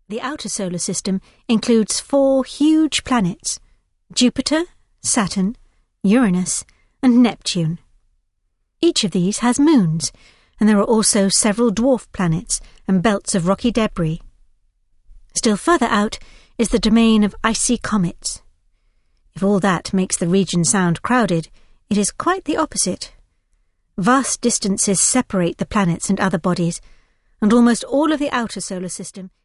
The outer solar system includes 4 huge planets: Jupiter, Saturn, Uranus, and Neptune. Each of these has moons, and there are also several dwarf planets and belts of rocky debris. Still further out is the domain of icy comets. If all that makes the region sound crowded, it is quite the opposite. Vast distances separate the planets and other bodies, and almost all of the outer solar system